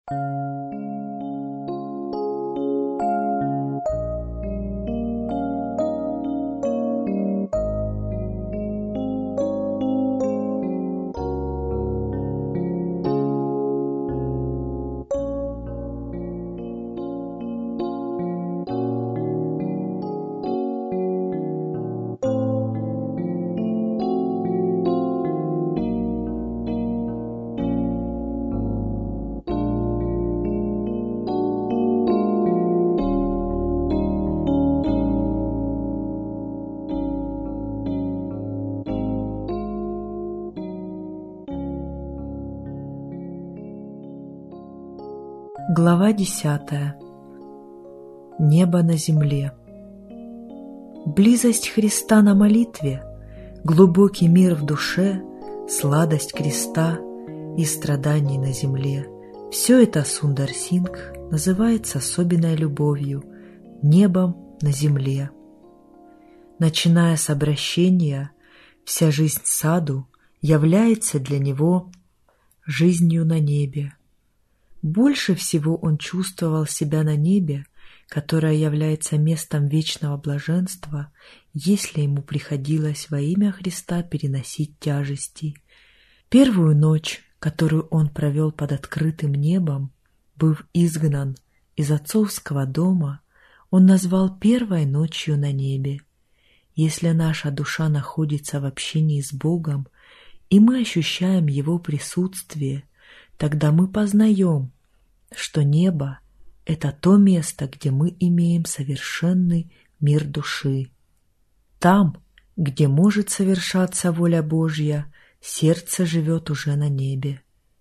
Глава 10. Небо на земле. Близость Христа на молитве, глубокий мир в душе, сладость креста и страданий на земле — все это Сундар Сингх называет с особенной любовью небом на земле. Начиная с обращения, вся жизнь саду является для него жизнью на небе. Больше всего он чувствовал себя на небе, которое является местом вечного блаженства, если ему приходилось во имя Христа переносить тяжести. Первую ночь, которую он провел под открытым небом, быв изгнан из отцовского дома, он назвал первой ночью на небе. Если наша душа находится в общении с Богом, и мы ощущаем Его присутствие, тогда мы познаем, что небо — это то место, где мы имеем совершенный мир души. Там, где может совершаться воля Божья, сердце живет уже на небе.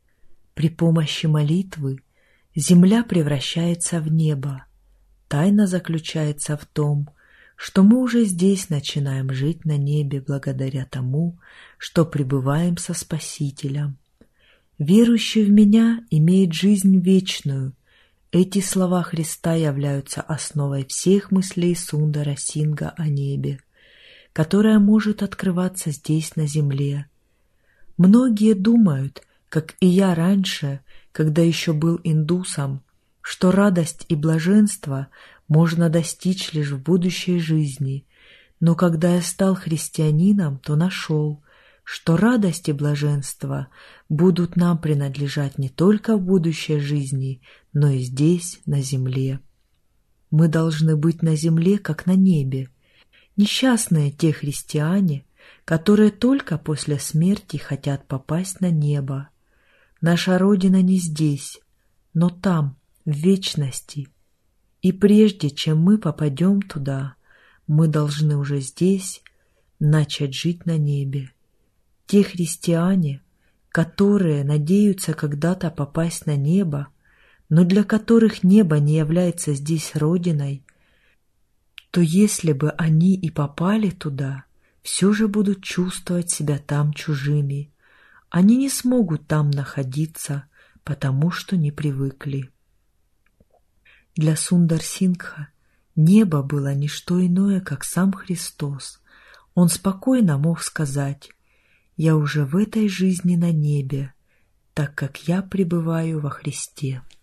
При помощи молитвы земля превращается в небо. Тайна заключается в том, что мы уже здесь начинаем жить на небе благодаря тому, что пребываем со Спасителем. «Верующий в Меня имеет жизнь вечную». Эти слова Христа являются основой всех мыслей Сундара Сингха о небе, которое может открываться здесь на земле. Многие думают, как и я раньше, когда еще был индусом, что радость и блаженство можно достичь лишь в будущей жизни, но когда я стал христианином, то нашел, что радость и блаженство будут нам принадлежать не только в будущей жизни, но и здесь, на земле. Мы должны быть на земле, как на небе. Несчастные те христиане, которые только после смерти хотят попасть на небо. Наша Родина не здесь, но там, в вечности. И прежде чем мы попадем туда, мы должны уже здесь начать жить на небе. Те христиане, которые надеются когда-то попасть на небо, но для которых небо не является здесь родиной, то если бы они и попали туда, все же будут чувствовать себя там чужими. Они не смогут там находиться, потому что не привыкли. Для Сундар Сингха небо было не что иное, как сам Христос. Он спокойно мог сказать: «Я уже в этой жизни на небе, так как я пребываю во Христе».